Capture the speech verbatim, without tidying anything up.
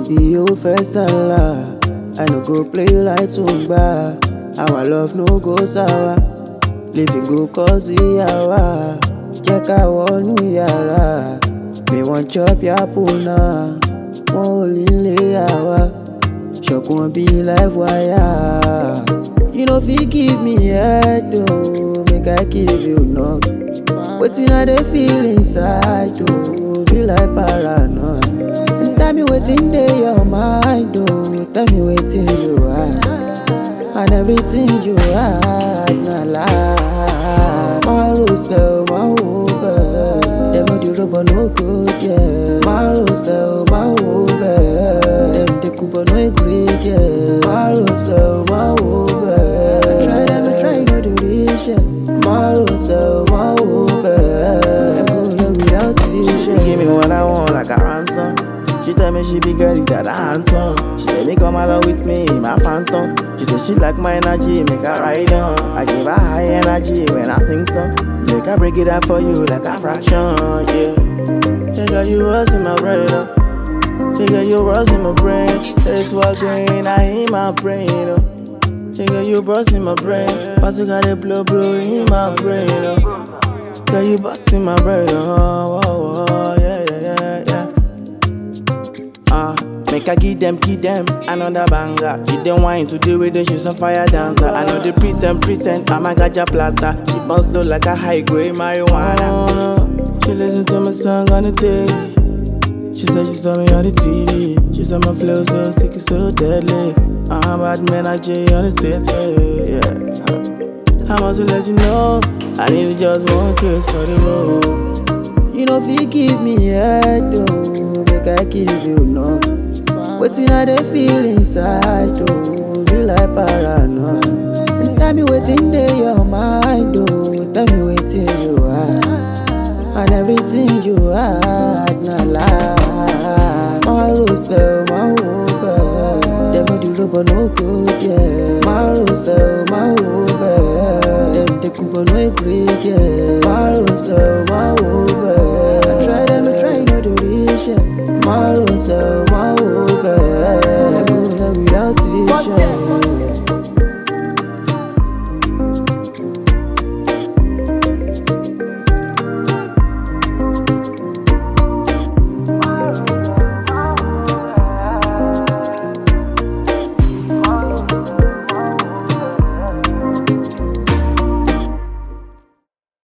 Iyo Fesala, I no go play like Tumba. Our love no go sour. Living go cause yawa. Check out one yara. Me want chop ya puna. One only yawa. Shock won't be life wire. You know if you give me head though, make I give you knock. Waiting I dey feel inside though, be like paranoid. So tell me waiting dey your mind though, tell me waiting you are, and everything you are na lie. Marusel, my Uber, them no the rubber no good yeah. Marusel, my Uber, them the Cuba no ingredient. Marusel, my Uber, try them and try no do this shit. Marusel, my Uber, them go love without this shit. She give me what I want like a ransom. She tell me she be girl that I handsome. She say me come along with me, my phantom. She say she like my energy, make her ride on. I give her high energy when I sing song. Make her break it up for you like a fraction, yeah. Hey girl, you was in my brain, uh. Hey girl, you was in my brain. Say it's what green, I in my brain, uh. Hey girl, you bust in my brain. But you got it blow blow in my brain, uh. Girl, you bust in my brain, uh. Whoa, whoa, yeah, yeah, yeah, yeah. Uh, make I give them, give them another banger. Give them wine to the rhythm, she's a fire dancer. I know they pretend, pretend, I'm a gaja plata. She bounce low like a high grade marijuana. Oh, no. She listen to my song on the daily. She said she saw me on the T V. She said my flow so sick, it's so deadly. I'm bad energy on the stage, yeah. I must let you know, I need just one kiss for the road. You know if you give me head though, make I give you knock. Waiting I dey feel inside though, be like paranoid. So tell me waiting dey your mind though, tell me waiting you are, and everything you are na lie. Marusel, my Uber, them no the rubber no good yeah. Marusel, my Uber, them the Cuba no ingredient. Marusel, my